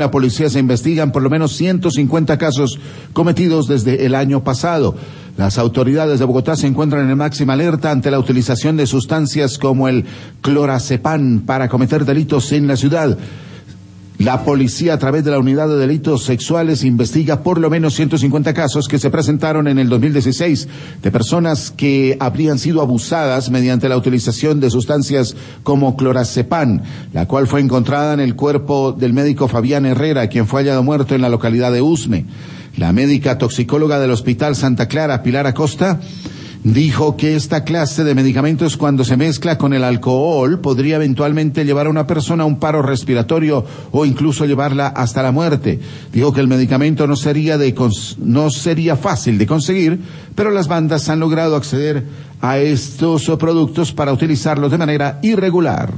La policía se investigan por lo menos 150 casos cometidos desde el año pasado. Las autoridades de Bogotá se encuentran en máxima alerta ante la utilización de sustancias como el clorazepam para cometer delitos en la ciudad. La policía, a través de la Unidad de Delitos Sexuales, investiga por lo menos 150 casos que se presentaron en el 2016 de personas que habrían sido abusadas mediante la utilización de sustancias como clorazepam, la cual fue encontrada en el cuerpo del médico Fabián Herrera, quien fue hallado muerto en la localidad de Usme. La médica toxicóloga del Hospital Santa Clara, Pilar Acosta, dijo que esta clase de medicamentos, cuando se mezcla con el alcohol, podría eventualmente llevar a una persona a un paro respiratorio o incluso llevarla hasta la muerte. Dijo que el medicamento no sería fácil de conseguir, pero las bandas han logrado acceder a estos productos para utilizarlos de manera irregular.